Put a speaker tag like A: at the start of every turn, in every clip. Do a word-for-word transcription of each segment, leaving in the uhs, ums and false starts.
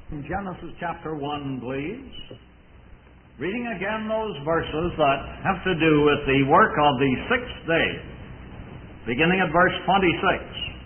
A: In Genesis chapter one, please. Reading again those verses that have to do with the work of the sixth day, beginning at verse twenty-six.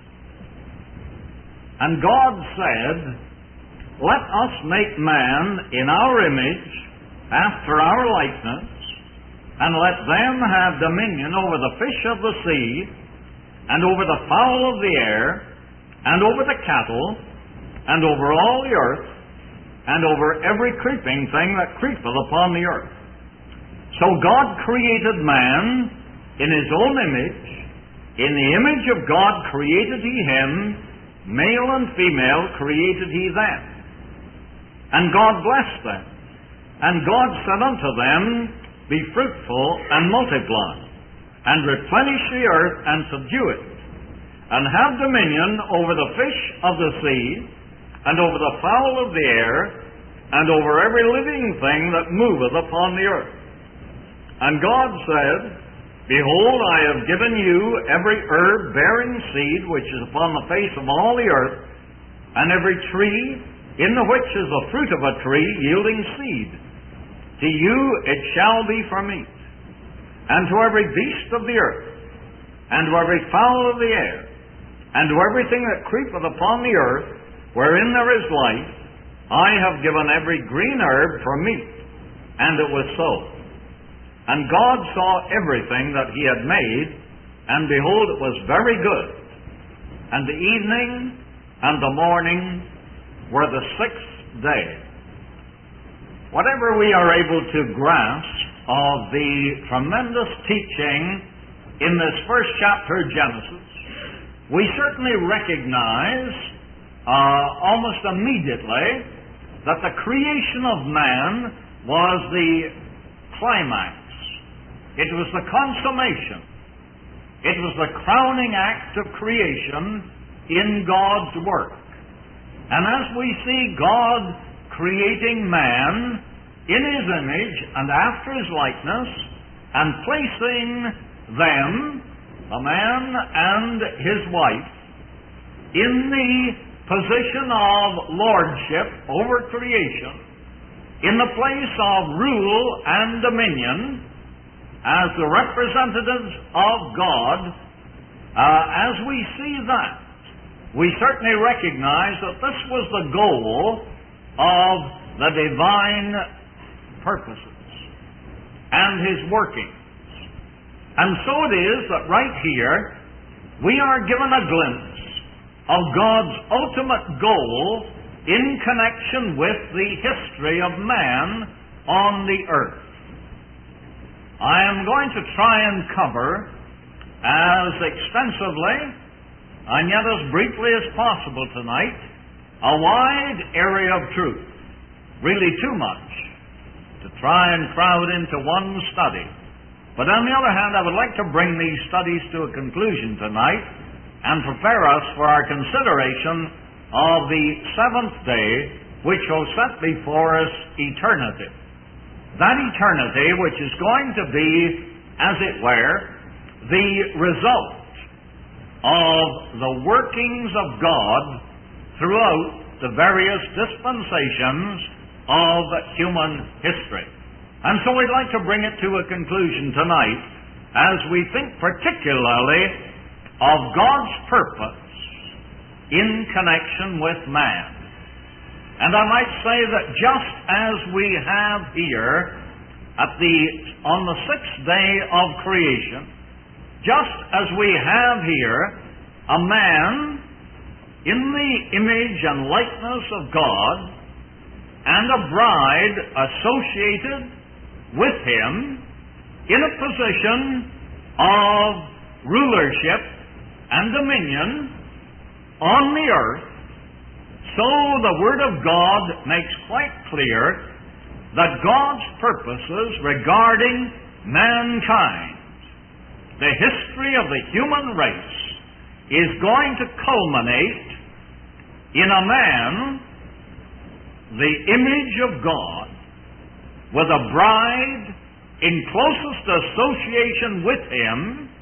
A: And God said, "Let us make man in our image, after our likeness, and let them have dominion over the fish of the sea, and over the fowl of the air, and over the cattle, and over all the earth, and over every creeping thing that creepeth upon the earth." So God created man in His own image. In the image of God created He him, male and female created He them. And God blessed them. And God said unto them, "Be fruitful and multiply, and replenish the earth and subdue it, and have dominion over the fish of the sea, and over the fowl of the air, and over every living thing that moveth upon the earth." And God said, "Behold, I have given you every herb bearing seed which is upon the face of all the earth, and every tree in the which is the fruit of a tree yielding seed. To you it shall be for meat, and to every beast of the earth, and to every fowl of the air, and to everything that creepeth upon the earth, wherein there is life, I have given every green herb for meat." And it was so. And God saw everything that He had made, and behold, it was very good. And the evening and the morning were the sixth day. Whatever we are able to grasp of the tremendous teaching in this first chapter of Genesis, we certainly recognize Uh, almost immediately that the creation of man was the climax. It was the consummation. It was the crowning act of creation in God's work. And as we see God creating man in His image and after His likeness, and placing them, the man and his wife, in the position of lordship over creation, in the place of rule and dominion, as the representatives of God, uh, as we see that, we certainly recognize that this was the goal of the divine purposes and His workings. And so it is that right here we are given a glimpse of God's ultimate goal in connection with the history of man on the earth. I am going to try and cover as extensively and yet as briefly as possible tonight a wide area of truth, really too much to try and crowd into one study. But on the other hand, I would like to bring these studies to a conclusion tonight and prepare us for our consideration of the seventh day, which will set before us eternity. That eternity which is going to be, as it were, the result of the workings of God throughout the various dispensations of human history. And so we'd like to bring it to a conclusion tonight as we think particularly of God's purpose in connection with man. And I might say that just as we have here at the on the sixth day of creation, just as we have here a man in the image and likeness of God, and a bride associated with Him in a position of rulership and dominion on the earth, so the Word of God makes quite clear that God's purposes regarding mankind, the history of the human race, is going to culminate in a man, the image of God, with a bride in closest association with Him,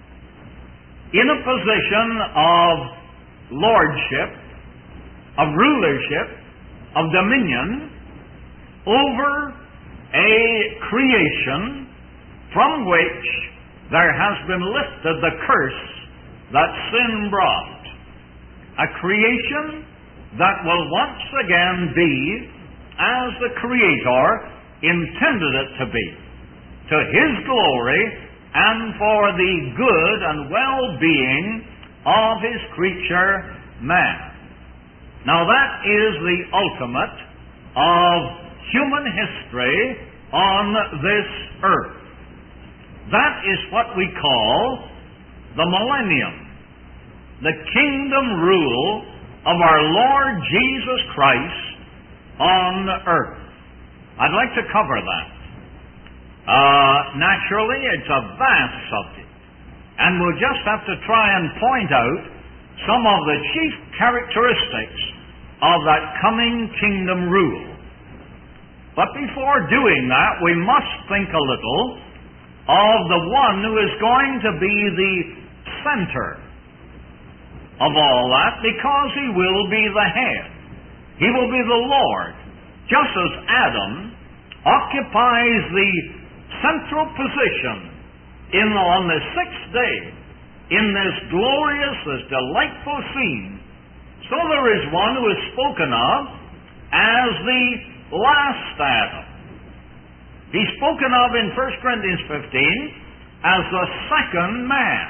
A: in a position of lordship, of rulership, of dominion over a creation from which there has been lifted the curse that sin brought. A creation that will once again be as the Creator intended it to be, to His glory and for the good and well-being of His creature, man. Now that is the ultimate of human history on this earth. That is what we call the millennium, the kingdom rule of our Lord Jesus Christ on earth. I'd like to cover that. Uh, naturally, it's a vast subject, and we'll just have to try and point out some of the chief characteristics of that coming kingdom rule. But before doing that, we must think a little of the one who is going to be the center of all that, because He will be the head. He will be the Lord. Just as Adam occupies the central position in, on the sixth day in this glorious, this delightful scene, so there is one who is spoken of as the last Adam. He's spoken of in First Corinthians fifteen as the second man.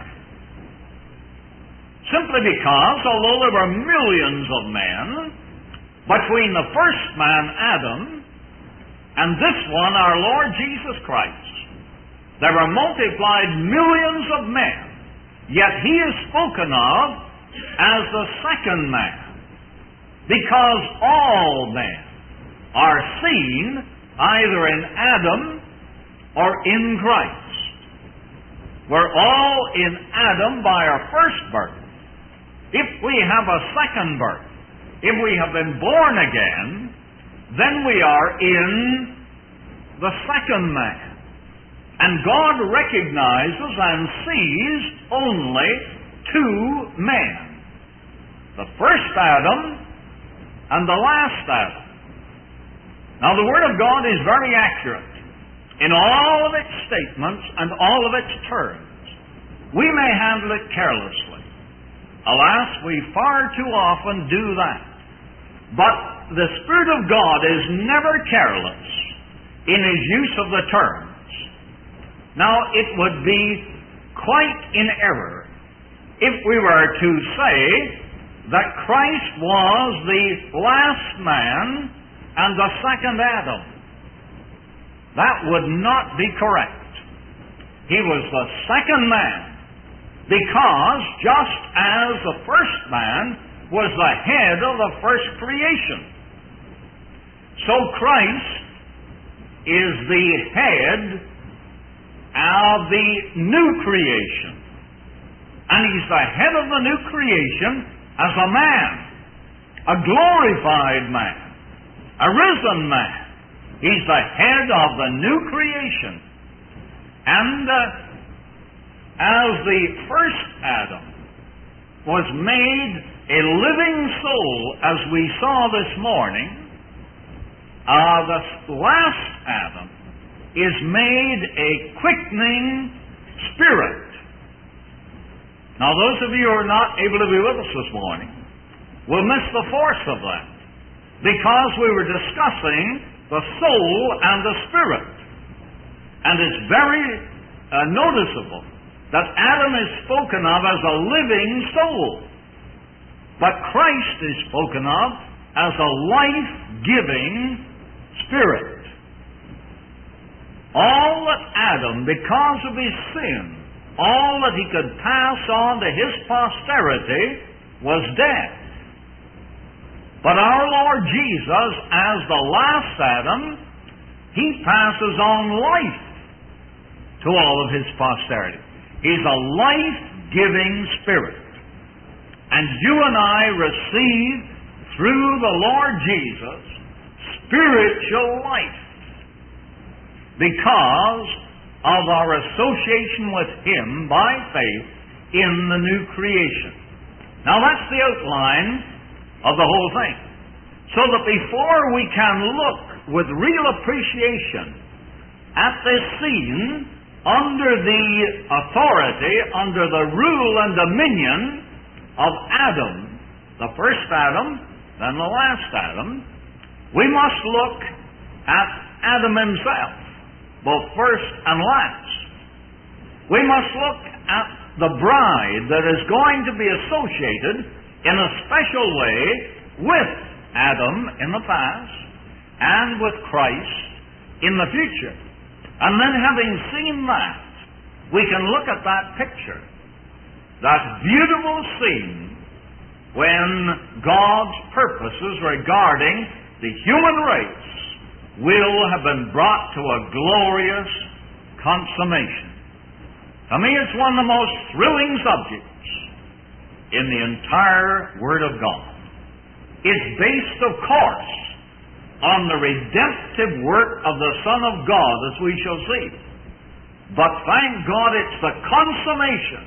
A: Simply because, although there were millions of men between the first man, Adam, and this one, our Lord Jesus Christ, there were multiplied millions of men, yet He is spoken of as the second man, because all men are seen either in Adam or in Christ. We're all in Adam by our first birth. If we have a second birth, if we have been born again, then we are in the second man. And God recognizes and sees only two men, the first Adam and the last Adam. Now, the Word of God is very accurate in all of its statements and all of its terms. We may handle it carelessly. Alas, we far too often do that. But the Spirit of God is never careless in His use of the terms. Now, it would be quite in error if we were to say that Christ was the last man and the second Adam. That would not be correct. He was the second man, because just as the first man was the head of the first creation, so Christ is the head of the new creation. And He's the head of the new creation as a man, a glorified man, a risen man. He's the head of the new creation. And uh, as the first Adam was made a living soul, as we saw this morning, uh, the last Adam is made a quickening spirit. Now, those of you who are not able to be with us this morning will miss the force of that, because we were discussing the soul and the spirit. And it's very uh, noticeable that Adam is spoken of as a living soul, but Christ is spoken of as a life-giving spirit. All that Adam, because of his sin, all that he could pass on to his posterity was death. But our Lord Jesus, as the last Adam, He passes on life to all of His posterity. He's a life-giving Spirit. And you and I receive, through the Lord Jesus, spiritual life because of our association with Him by faith in the new creation. Now, that's the outline of the whole thing. So that before we can look with real appreciation at this scene under the authority, under the rule and dominion of Adam, the first Adam, then the last Adam, we must look at Adam himself, both first and last. We must look at the bride that is going to be associated in a special way with Adam in the past and with Christ in the future. And then having seen that, we can look at that picture, that beautiful scene when God's purposes regarding the human race will have been brought to a glorious consummation. To me, it's one of the most thrilling subjects in the entire Word of God. It's based, of course, on the redemptive work of the Son of God, as we shall see. But thank God it's the consummation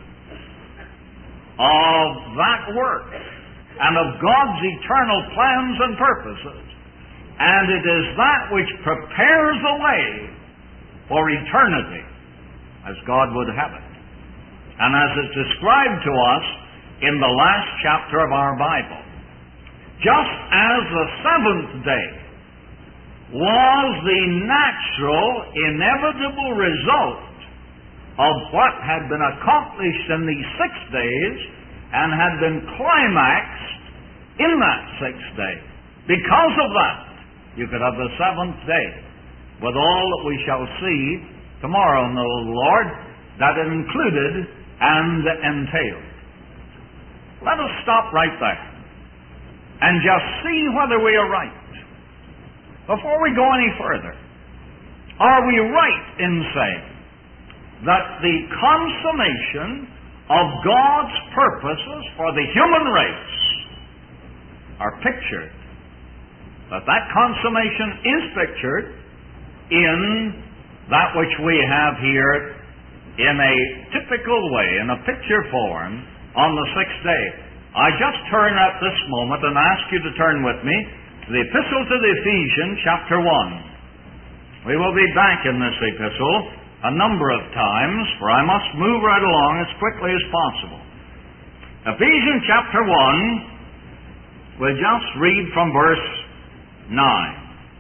A: of that work and of God's eternal plans and purposes. And it is that which prepares the way for eternity, as God would have it. And as it's described to us in the last chapter of our Bible. Just as the seventh day was the natural, inevitable result of what had been accomplished in these six days and had been climaxed in that sixth day. Because of that, you could have the seventh day with all that we shall see tomorrow in the Lord that it included and entailed. Let us stop right there and just see whether we are right. Before we go any further, are we right in saying that the consummation of God's purposes for the human race are pictured, that that consummation is pictured in that which we have here in a typical way, in a picture form, on the sixth day? I just turn at this moment and ask you to turn with me to the Epistle to the Ephesians, chapter one. We will be back in this epistle a number of times, for I must move right along as quickly as possible. Ephesians chapter one, we'll just read from verse nine.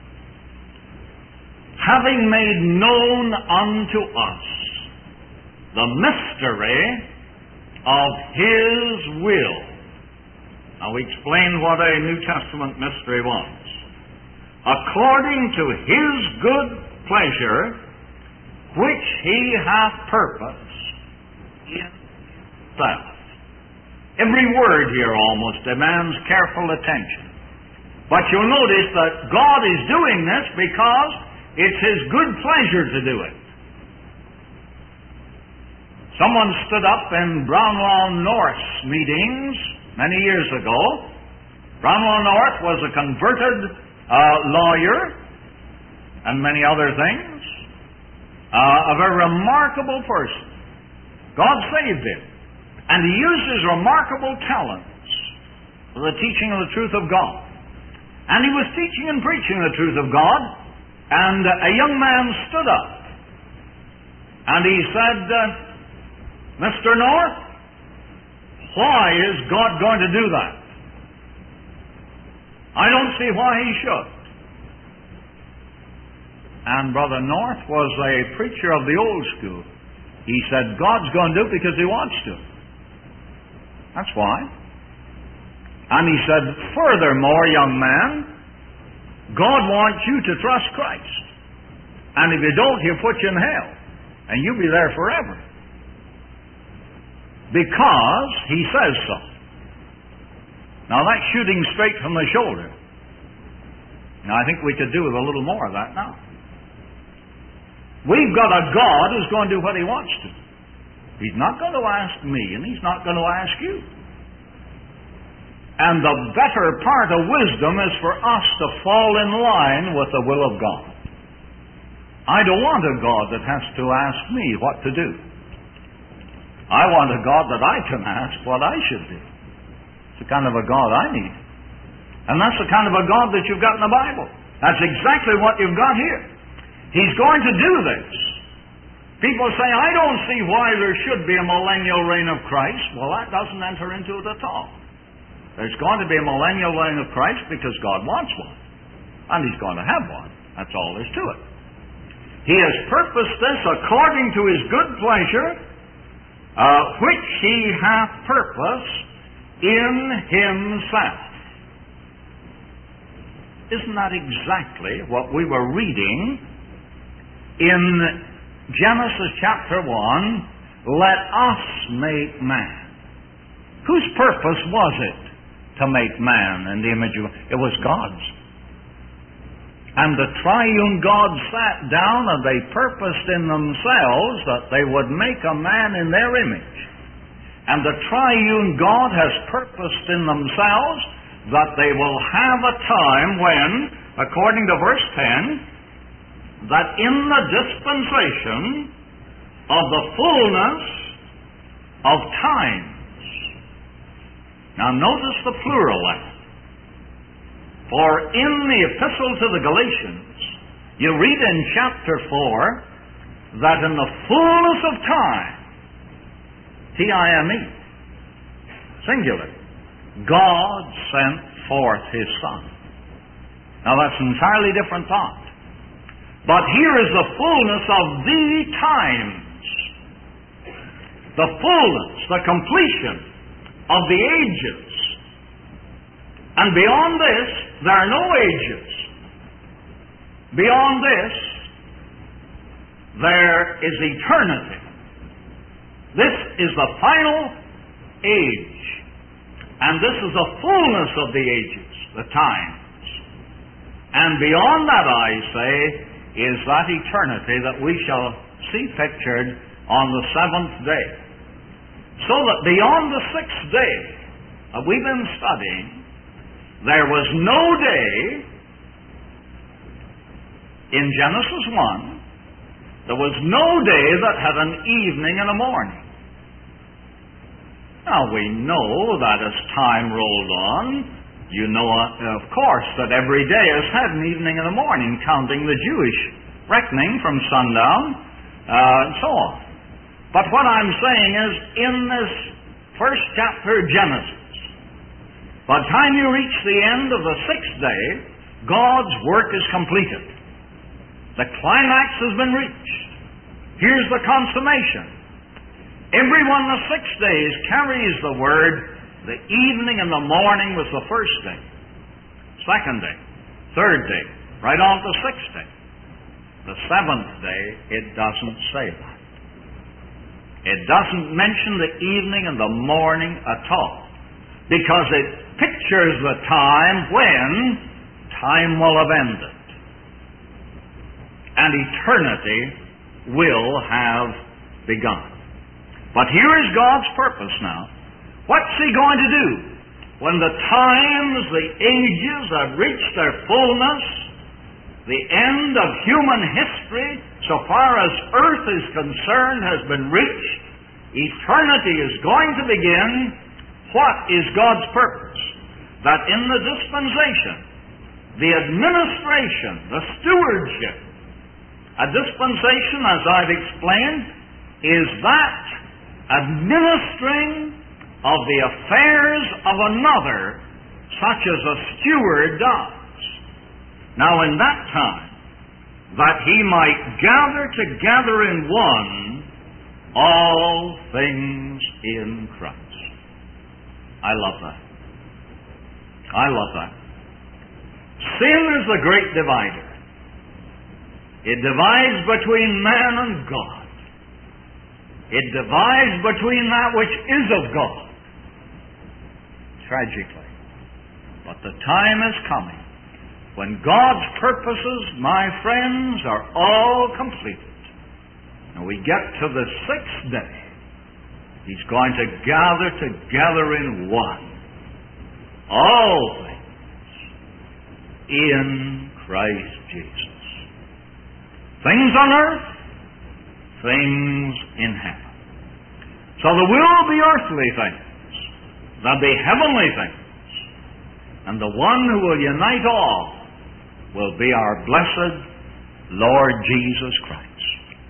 A: Having made known unto us the mystery of His will. Now we explained what a New Testament mystery was. According to His good pleasure, which He hath purposed in Himself. Every word here almost demands careful attention. But you'll notice that God is doing this because it's His good pleasure to do it. Someone stood up in Brownlaw North's meetings many years ago. Brownlaw North was a converted uh, lawyer and many other things. Uh, a very remarkable person. God saved him. And he used his remarkable talents for the teaching of the truth of God. And he was teaching and preaching the truth of God, and a young man stood up. And he said, uh, Mister North, why is God going to do that? I don't see why He should. And Brother North was a preacher of the old school. He said, God's going to do it because He wants to. That's why. And he said, furthermore, young man, God wants you to trust Christ. And if you don't, He'll put you in hell. And you'll be there forever. Because He says so. Now that's shooting straight from the shoulder. Now I think we could do with a little more of that now. We've got a God who's going to do what He wants to. He's not going to ask me, and He's not going to ask you. And the better part of wisdom is for us to fall in line with the will of God. I don't want a God that has to ask me what to do. I want a God that I can ask what I should do. It's the kind of a God I need. And that's the kind of a God that you've got in the Bible. That's exactly what you've got here. He's going to do this. People say, I don't see why there should be a millennial reign of Christ. Well, that doesn't enter into it at all. There's going to be a millennial reign of Christ because God wants one. And He's going to have one. That's all there is to it. He has purposed this according to His good pleasure, uh, which He hath purposed in Himself. Isn't that exactly what we were reading in Genesis chapter one? Let us make man. Whose purpose was it to make man in the image of God? It was God's. And the triune God sat down and they purposed in themselves that they would make a man in their image. And the triune God has purposed in themselves that they will have a time when, according to verse ten, that in the dispensation of the fullness of times. Now notice the plural there. For in the epistle to the Galatians, you read in chapter four that in the fullness of time, T I M E, singular, God sent forth His Son. Now that's an entirely different thought. But here is the fullness of the times. The fullness, the completion of the ages. And beyond this, there are no ages. Beyond this, there is eternity. This is the final age. And this is the fullness of the ages, the times. And beyond that, I say, is that eternity that we shall see pictured on the seventh day. So that beyond the sixth day that we've been studying, there was no day in Genesis one, there was no day that had an evening and a morning. Now we know that as time rolled on, you know, uh, of course, that every day has had an evening and a morning, counting the Jewish reckoning from sundown, uh, and so on. But what I'm saying is, in this first chapter of Genesis, by the time you reach the end of the sixth day, God's work is completed. The climax has been reached. Here's the consummation. Every one of the six days carries the word, the evening and the morning was the first day, second day, third day, right on to the sixth day. The seventh day, it doesn't say that. It doesn't mention the evening and the morning at all, because it pictures the time when time will have ended and eternity will have begun. But here is God's purpose now. What's He going to do when the times, the ages have reached their fullness, the end of human history, so far as earth is concerned, has been reached, eternity is going to begin? What is God's purpose? That in the dispensation, the administration, the stewardship, a dispensation, as I've explained, is that administering of the affairs of another, such as a steward does. Now in that time, that he might gather together in one all things in Christ. I love that. I love that. Sin is the great divider. It divides between man and God. It divides between that which is of God. Tragically. But the time is coming when God's purposes, my friends, are all completed. And we get to the sixth day. He's going to gather together in one all things in Christ Jesus. Things on earth, things in heaven. So there will be earthly things. There'll be heavenly things. And the one who will unite all will be our blessed Lord Jesus Christ.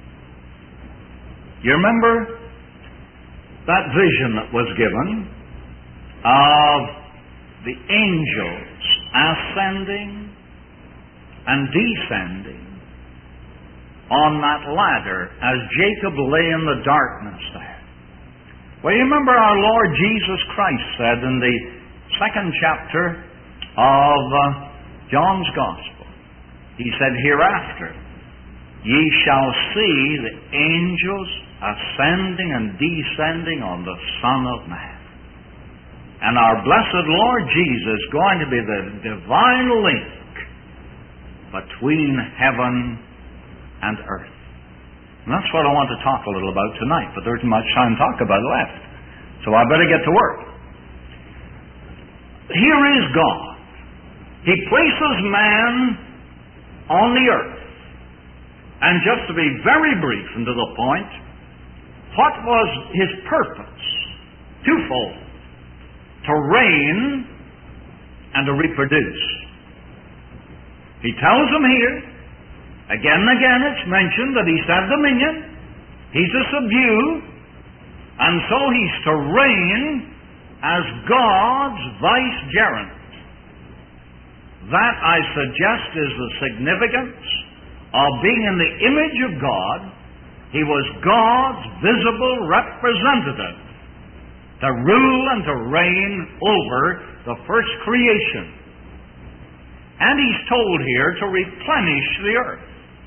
A: You remember that vision that was given of the angels ascending and descending on that ladder as Jacob lay in the darkness there? Well, you remember our Lord Jesus Christ said in the second chapter of uh, John's Gospel, He said, hereafter ye shall see the angels ascending and descending on the Son of Man. And our blessed Lord Jesus is going to be the divine link between heaven and earth. And that's what I want to talk a little about tonight, but there isn't much time to talk about left. So I better get to work. Here is God. He places man on the earth. And just to be very brief and to the point, what was his purpose? Twofold. To reign and to reproduce. He tells them here, again and again it's mentioned that he's to have dominion, he's to subdue, and so he's to reign as God's vicegerent. That, I suggest, is the significance of being in the image of God. He was God's visible representative to rule and to reign over the first creation. And he's told here to replenish the earth.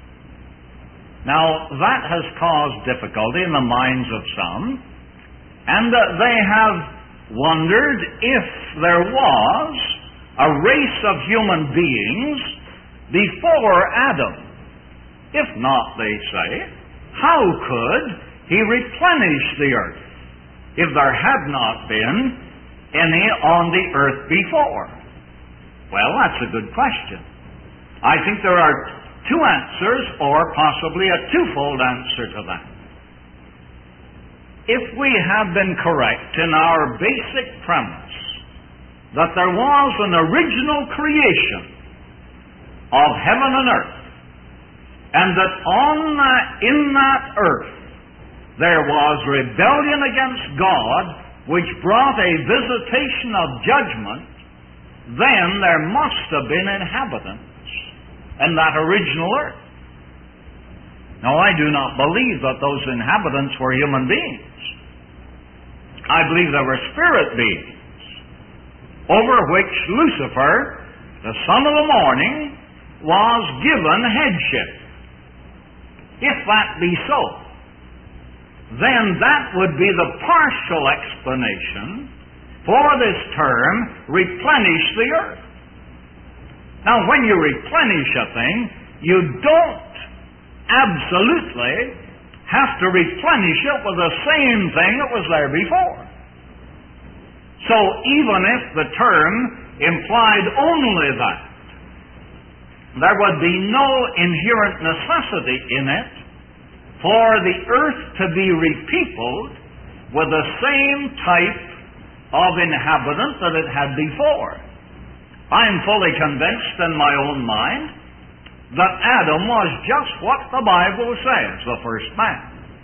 A: Now, that has caused difficulty in the minds of some, and uh, they have wondered if there was a race of human beings before Adam. If not, they say, how could he replenish the earth if there had not been any on the earth before? Well, that's a good question. I think there are two answers, or possibly a twofold answer to that. If we have been correct in our basic premise that there was an original creation of heaven and earth, and that on that, in that earth there was rebellion against God, which brought a visitation of judgment, then there must have been inhabitants in that original earth. Now, I do not believe that those inhabitants were human beings. I believe they were spirit beings, over which Lucifer, the son of the morning, was given headship. If that be so, then that would be the partial explanation for this term, replenish the earth. Now, when you replenish a thing, you don't absolutely have to replenish it with the same thing that was there before. So, even if the term implied only that, there would be no inherent necessity in it for the earth to be repeopled with the same type of inhabitant that it had before. I am fully convinced in my own mind that Adam was just what the Bible says, the first man.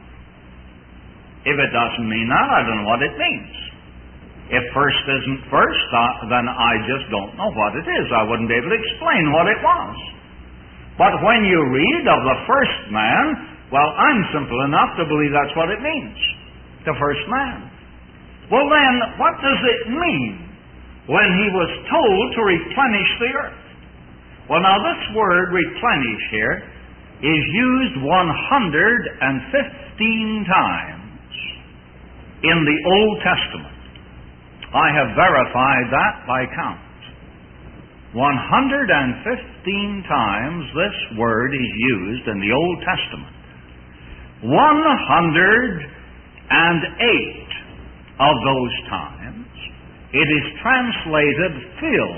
A: If it doesn't mean that, I don't know what it means. If first isn't first, uh, then I just don't know what it is. I wouldn't be able to explain what it was. But when you read of the first man, well, I'm simple enough to believe that's what it means. The first man. Well then, what does it mean when he was told to replenish the earth? Well, now this word replenish here is used one hundred fifteen times in the Old Testament. I have verified that by count. one hundred fifteen times this word is used in the Old Testament. one hundred eight of those times it is translated fill.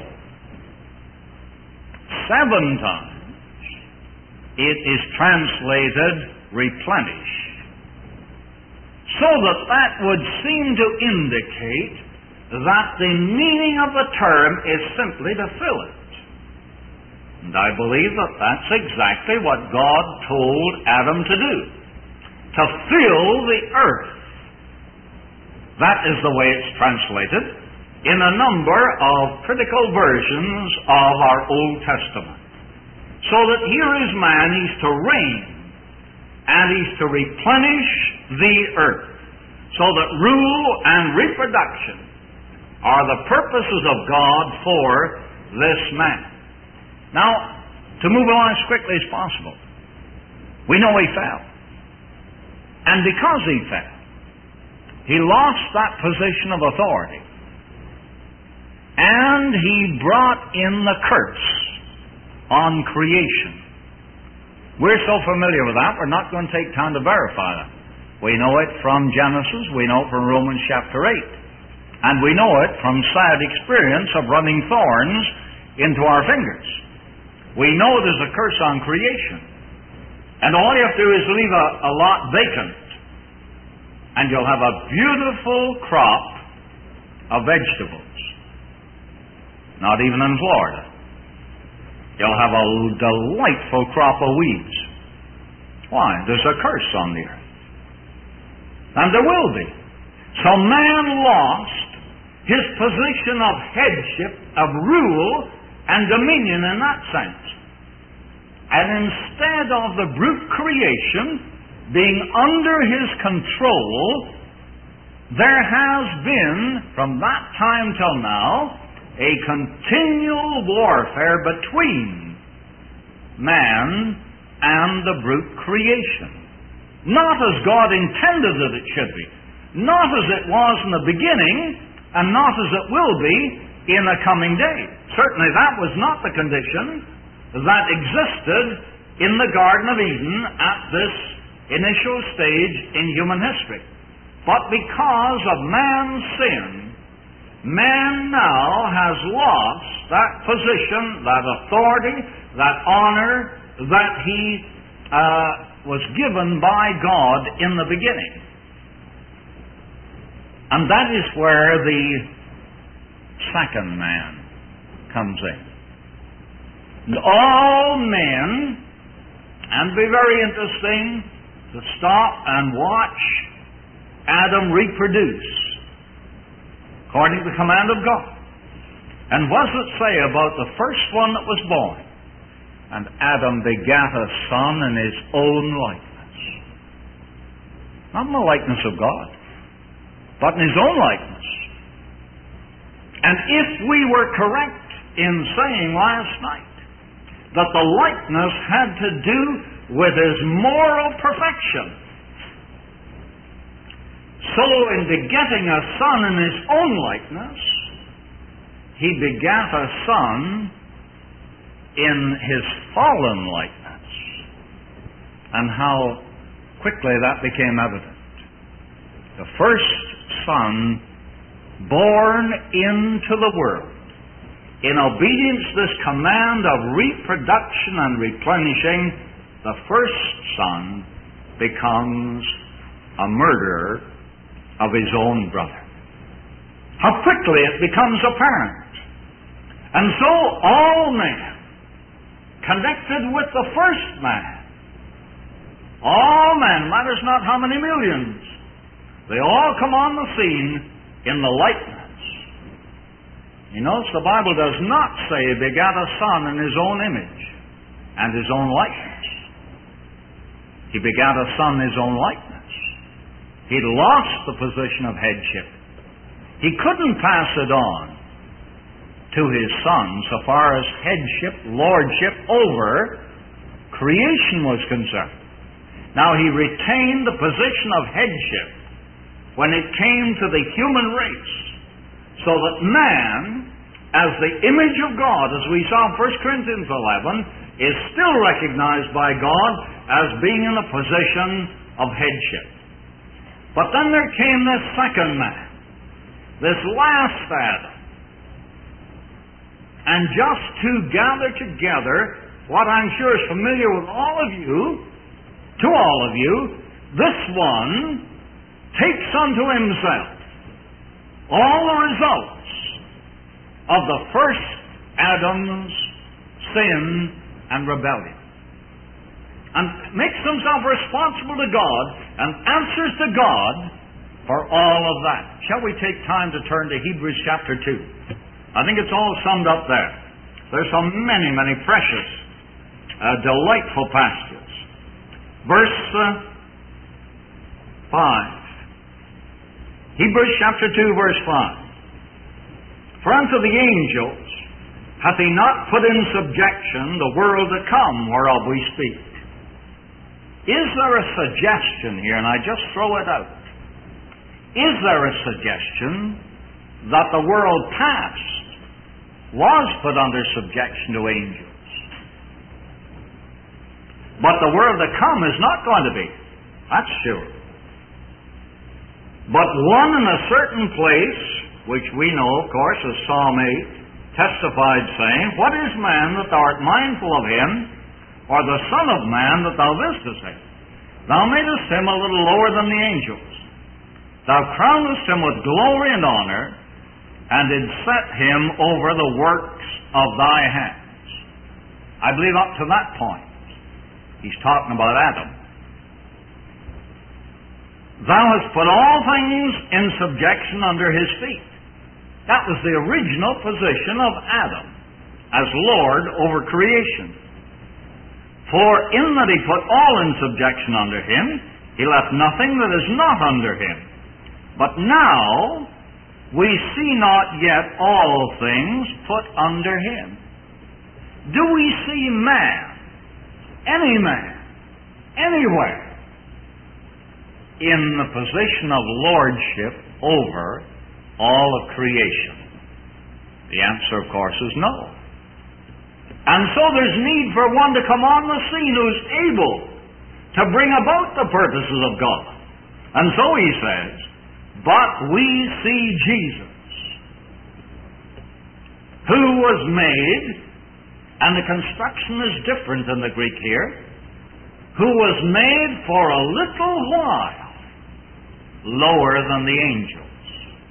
A: Seven times it is translated replenish. So that that would seem to indicate that the meaning of the term is simply to fill it. And I believe that that's exactly what God told Adam to do, to fill the earth. That is the way it's translated in a number of critical versions of our Old Testament. So that here is man, he's to reign, and he's to replenish the earth, so that rule and reproduction are the purposes of God for this man. Now, to move along as quickly as possible, we know he fell. And because he fell, he lost that position of authority. And he brought in the curse on creation. We're so familiar with that, we're not going to take time to verify that. We know it from Genesis, we know it from Romans chapter eight. And we know it from sad experience of running thorns into our fingers. We know there's a curse on creation. And all you have to do is leave a, a lot vacant, and you'll have a beautiful crop of vegetables. Not even in Florida. You'll have a delightful crop of weeds. Why? There's a curse on the earth. And there will be. So man lost his position of headship, of rule, and dominion in that sense. And instead of the brute creation being under his control, there has been, from that time till now, a continual warfare between man and the brute creation. Not as God intended that it should be. Not as it was in the beginning, and not as it will be in the coming day. Certainly that was not the condition that existed in the Garden of Eden at this initial stage in human history. But because of man's sin, man now has lost that position, that authority, that honor that he uh, was given by God in the beginning. And that is where the second man comes in. And all men, and it'd be very interesting to stop and watch Adam reproduce according to the command of God. And what does it say about the first one that was born? And Adam begat a son in his own likeness. Not in the likeness of God, but in his own likeness. And if we were correct in saying last night that the likeness had to do with his moral perfection, so in begetting a son in his own likeness, he begat a son in his fallen likeness. And how quickly that became evident. The first son born into the world, in obedience to this command of reproduction and replenishing, the first son becomes a murderer of his own brother. How quickly it becomes apparent. And so all men, connected with the first man, all men, matters not how many millions, they all come on the scene in the likeness. You notice the Bible does not say he begat a son in his own image and his own likeness. He begat a son in his own likeness. He lost the position of headship. He couldn't pass it on to his son so far as headship, lordship over creation was concerned. Now he retained the position of headship when it came to the human race, so that man, as the image of God, as we saw in First Corinthians eleven, is still recognized by God as being in a position of headship. But then there came this second man, this last Adam. And just to gather together what I'm sure is familiar with all of you, to all of you, this one takes unto himself all the results of the first Adam's sin and rebellion, and makes himself responsible to God and answers to God for all of that. Shall we take time to turn to Hebrews chapter two? I think it's all summed up there. There's so many, many precious, uh, delightful passages. Verse uh, five. Hebrews chapter two, verse five. For unto the angels hath he not put in subjection the world to come, whereof we speak. Is there a suggestion here, and I just throw it out, is there a suggestion that the world past was put under subjection to angels, but the world to come is not going to be? That's sure. But one in a certain place, which we know, of course, as Psalm eight testified, saying, What is man that thou art mindful of him, or the Son of Man that thou visitest him? Thou madest him a little lower than the angels. Thou crownest him with glory and honor, and did set him over the works of thy hands. I believe up to that point, he's talking about Adam. Thou hast put all things in subjection under his feet. That was the original position of Adam as Lord over creation. For in that he put all in subjection under him, he left nothing that is not under him. But now we see not yet all things put under him. Do we see man, any man, anywhere, in the position of lordship over all of creation? The answer, of course, is no. And so there's need for one to come on the scene who's able to bring about the purposes of God. And so he says, but we see Jesus, who was made, and the construction is different in the Greek here, who was made for a little while lower than the angels.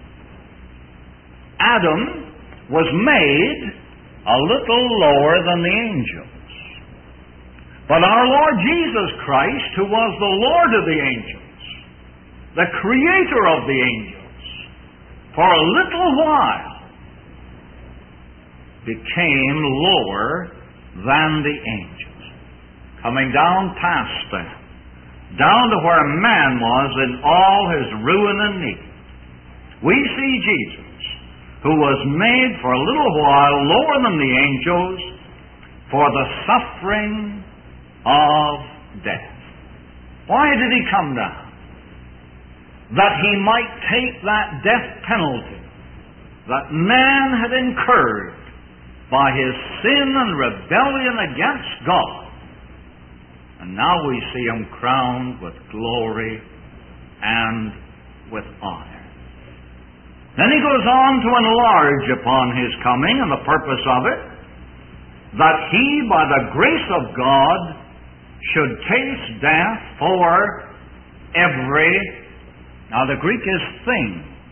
A: Adam was made a little lower than the angels. But our Lord Jesus Christ, who was the Lord of the angels, the creator of the angels, for a little while became lower than the angels, coming down past them, down to where man was in all his ruin and need. We see Jesus, who was made for a little while lower than the angels for the suffering of death. Why did he come down? That he might take that death penalty that man had incurred by his sin and rebellion against God. And now we see him crowned with glory and with honor. Then he goes on to enlarge upon his coming and the purpose of it, that he, by the grace of God, should taste death for every, now the Greek is thing.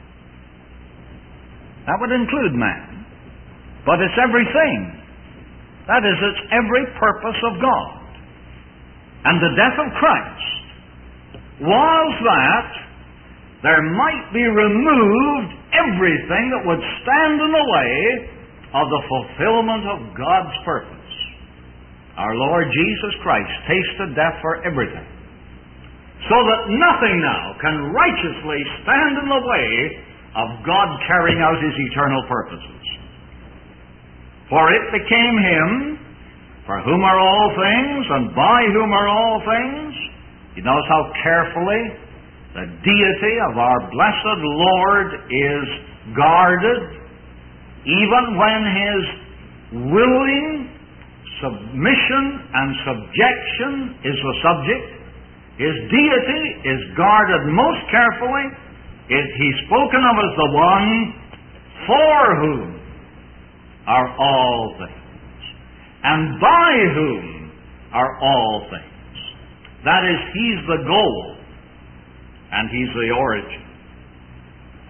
A: That would include man. But it's everything. That is, it's every purpose of God. And the death of Christ was that there might be removed everything that would stand in the way of the fulfillment of God's purpose. Our Lord Jesus Christ tasted death for everything, so that nothing now can righteously stand in the way of God carrying out his eternal purposes. For it became him, for whom are all things, and by whom are all things. You notice how carefully the deity of our blessed Lord is guarded, even when his willing submission and subjection is the subject. His deity is guarded most carefully. It, he's spoken of as the one for whom are all things, and by whom are all things. That is, he's the goal, and he's the origin.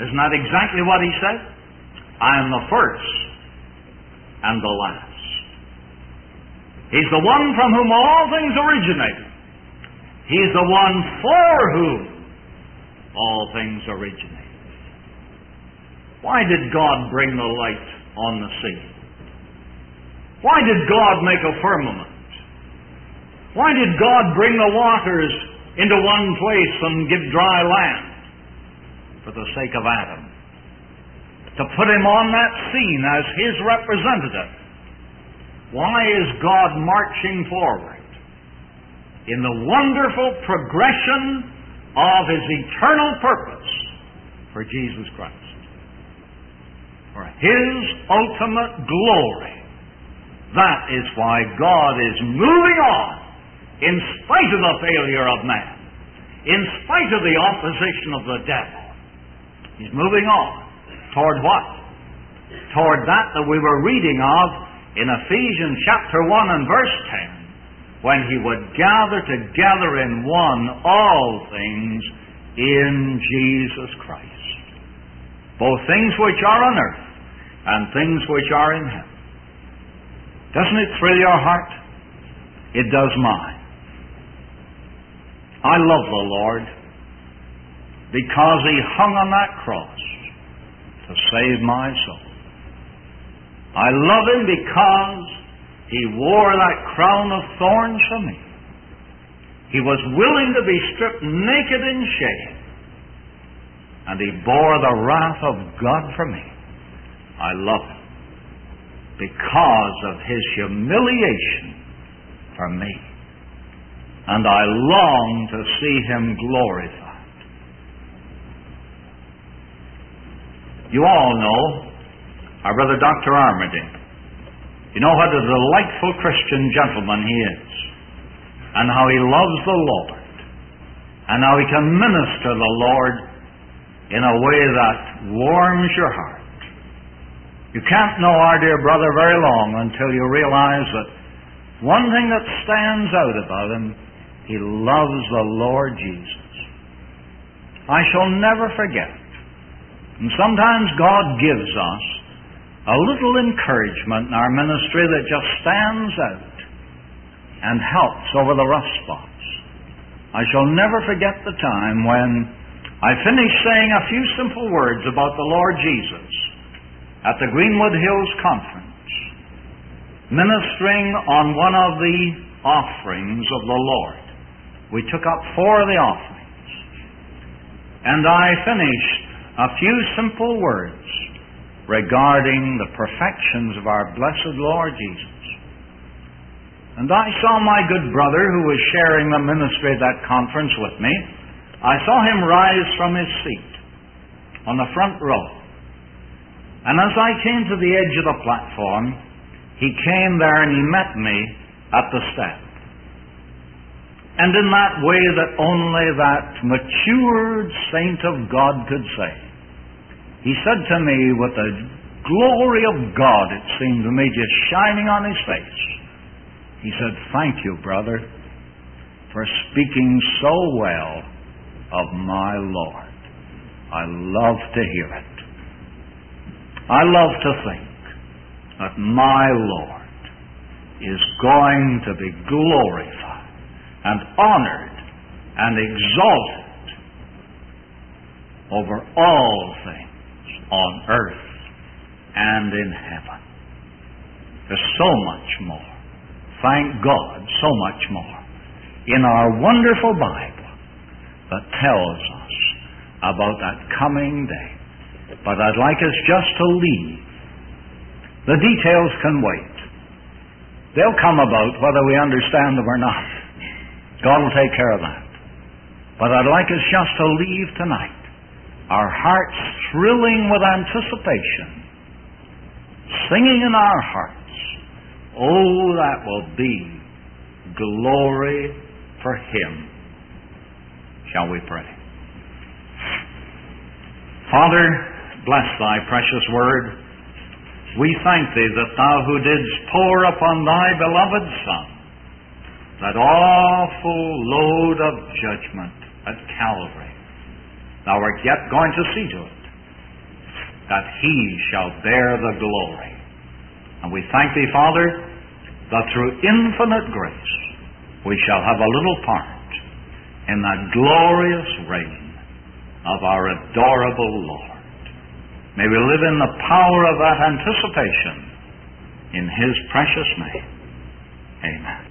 A: Isn't that exactly what he said? I am the first and the last. He's the one from whom all things originated. He's the one for whom all things originated. Why did God bring the light on the sea? Why did God make a firmament? Why did God bring the waters into one place and give dry land? For the sake of Adam. To put him on that scene as his representative. Why is God marching forward? In the wonderful progression of his eternal purpose for Jesus Christ. For his ultimate glory. That is why God is moving on in spite of the failure of man. In spite of the opposition of the devil. He's moving on. Toward what? Toward that that we were reading of in Ephesians chapter one and verse ten. When he would gather together in one all things in Jesus Christ. Both things which are on earth and things which are in heaven. Doesn't it thrill your heart? It does mine. I love the Lord because he hung on that cross to save my soul. I love him because he wore that crown of thorns for me. He was willing to be stripped naked in shame. And he bore the wrath of God for me. I love him because of his humiliation for me. And I long to see him glorified. You all know our brother Doctor Armadale. You know what a delightful Christian gentleman he is, and how he loves the Lord, and how he can minister the Lord in a way that warms your heart. You can't know our dear brother very long until you realize that one thing that stands out about him, he loves the Lord Jesus. I shall never forget. And sometimes God gives us a little encouragement in our ministry that just stands out and helps over the rough spots. I shall never forget the time when I finished saying a few simple words about the Lord Jesus at the Greenwood Hills Conference, ministering on one of the offerings of the Lord. We took up four of the offerings. And I finished a few simple words regarding the perfections of our blessed Lord Jesus. And I saw my good brother who was sharing the ministry at that conference with me. I saw him rise from his seat on the front row. And as I came to the edge of the platform, he came there and he met me at the step. And in that way that only that matured saint of God could say, he said to me with the glory of God, it seemed to me, just shining on his face, he said, "Thank you, brother, for speaking so well of my Lord. I love to hear it. I love to think that my Lord is going to be glorified and honored and exalted over all things on earth and in heaven. There's so much more, thank God, so much more in our wonderful Bible that tells us about that coming day. But I'd like us just to leave. The details can wait. They'll come about whether we understand them or not. God will take care of that. But I'd like us just to leave tonight, our hearts thrilling with anticipation, singing in our hearts, oh, that will be glory for Him. Shall we pray? Father, bless Thy precious word. We thank Thee that Thou who didst pour upon Thy beloved Son that awful load of judgment at Calvary, Thou art yet going to see to it that He shall bear the glory. And we thank Thee, Father, that through infinite grace we shall have a little part in that glorious reign of our adorable Lord. May we live in the power of that anticipation in His precious name. Amen.